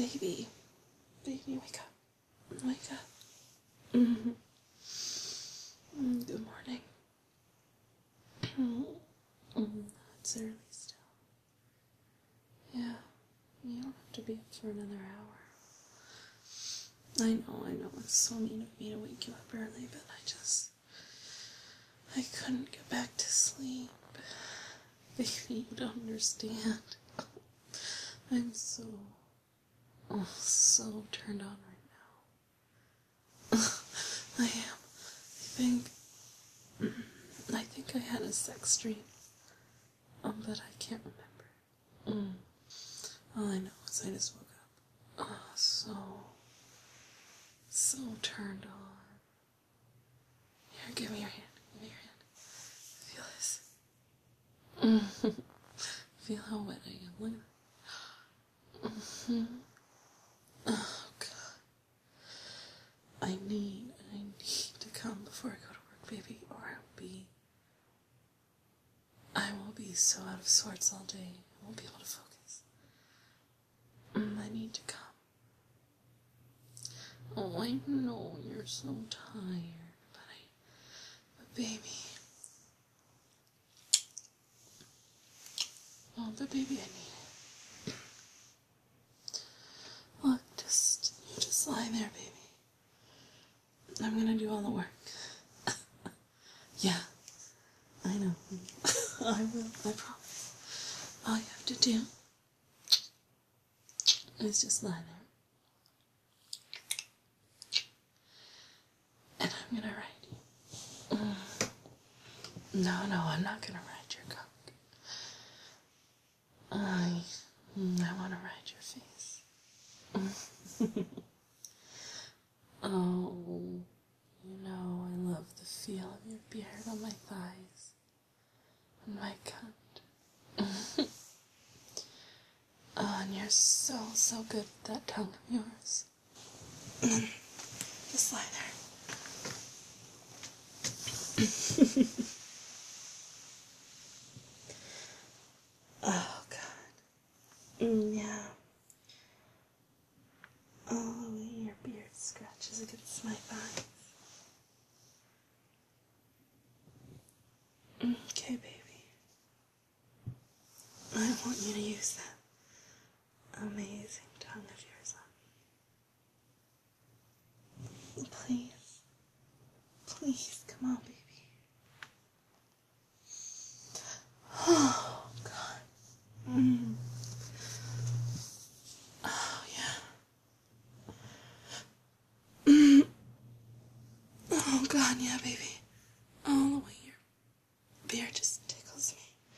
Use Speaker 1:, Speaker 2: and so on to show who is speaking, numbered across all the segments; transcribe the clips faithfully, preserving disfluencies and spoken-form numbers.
Speaker 1: Baby. Baby, wake up. Wake up. Mm-hmm. Good morning. Mm-hmm. It's early still. Yeah, you don't have to be up for another hour. I know, I know, it's so mean of me to wake you up early, but I just... I couldn't get back to sleep. Baby, you don't understand. I'm so... Oh, so turned on right now. I am. I think... I think I had a sex dream. Um, but I can't remember. Mm. All I know is I just woke up. Oh, so... So turned on. Here, give me your hand. Give me your hand. Feel this. Feel how wet I am. Look at that. Mm-hmm. Oh, God. I need, I need to come before I go to work, baby, or I'll be... I will be so out of sorts all day. I won't be able to focus. Mm, I need to come. Oh, I know you're so tired, but I... But baby... Oh, but baby, I need it. Look, just... You just lie there, baby. I'm gonna do all the work. Yeah, I know. I will, I promise. All you have to do is just lie there. And I'm gonna ride you. Mm. No, no, I'm not gonna ride your cock. I, I wanna ride your face. Oh, you know, I love the feel of your beard on my thighs and my cunt. Oh, and you're so, so good with that tongue of yours. Just lie there. Oh, God. Mm, yeah. Oh, the way your beard scratches against my thighs. Okay, baby. I want you to use that amazing tongue of yours on me. Please. Please, come on, baby. Oh, God. Mm. Oh, yeah. Mm. Oh, God, yeah, baby. All the way your beard just tickles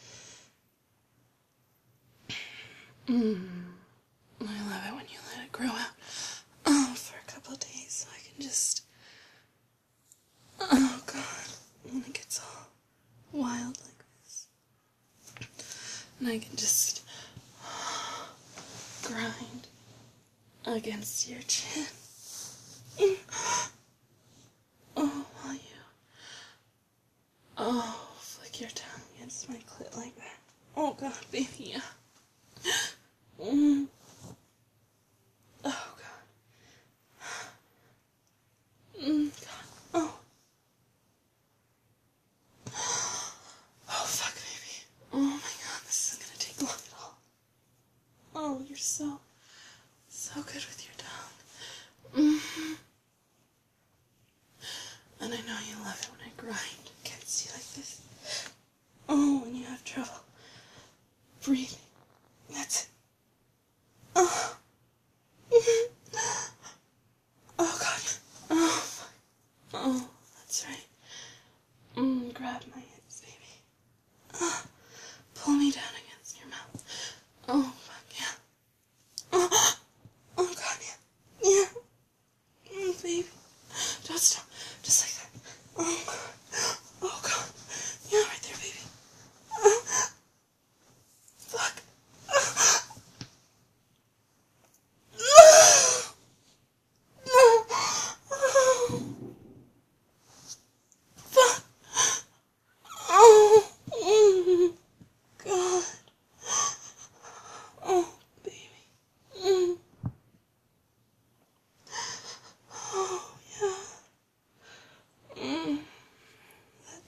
Speaker 1: me. Mm. I love it when you let it grow out. Oh, for a couple of days so I can just... Oh, God. And it gets all wild like this. And I can just grind against your chin. Oh, while you... Oh, flick your tongue against my clit like that. Oh, God, baby, yeah. Mm. Oh, God. Mm, God. Oh. Oh, fuck, baby. Oh, my God, this isn't gonna take long at all. Oh, you're so, so good with your tongue. Mm-hmm. And I know you love it when I grind against you like this. Oh, when you have trouble breathing. That's it. Oh. Oh, God. Oh, fuck. Oh, that's right. Mm, grab my hips, baby. Oh, pull me down against your mouth. Oh, fuck, yeah. Oh, oh, God, yeah. Yeah. Mm, baby. Don't stop. Just like that. Oh, God. Oh, God. Yeah, right there, baby. Oh, fuck. No. Oh, fuck. Oh, mm, God.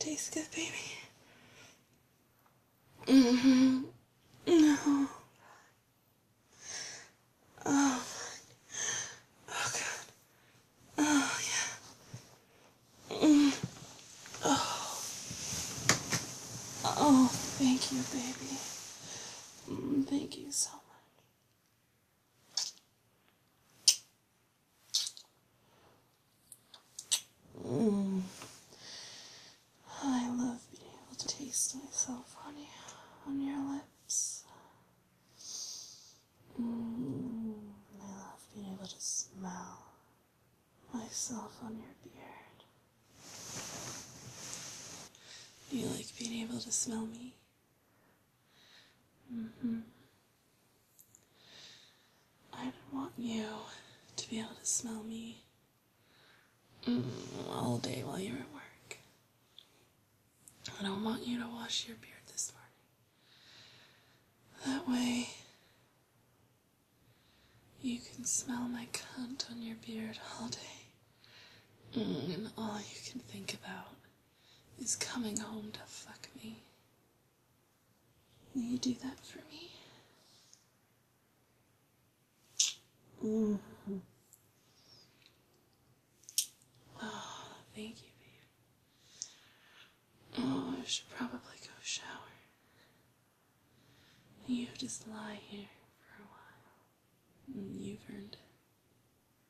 Speaker 1: Tastes good, baby. Mm-hmm. No. Oh, oh God. Oh, yeah. Mm. Oh. Oh, thank you, baby. Mm, thank you so much. Mm. I love being able to taste myself on you, on your lips. Mm. I love being able to smell myself on your beard. Do you like being able to smell me? Mm-hmm. I don't want you to be able to smell me mm, all day while you're at work. I don't want you to wash your beard this morning. That way, you can smell my cunt on your beard all day. Mm, and all you can think about is coming home to fuck me. Will you do that for me? Mm-hmm. Oh, thank you, babe. Oh, I should probably go shower. You just lie here for a while. You've earned it.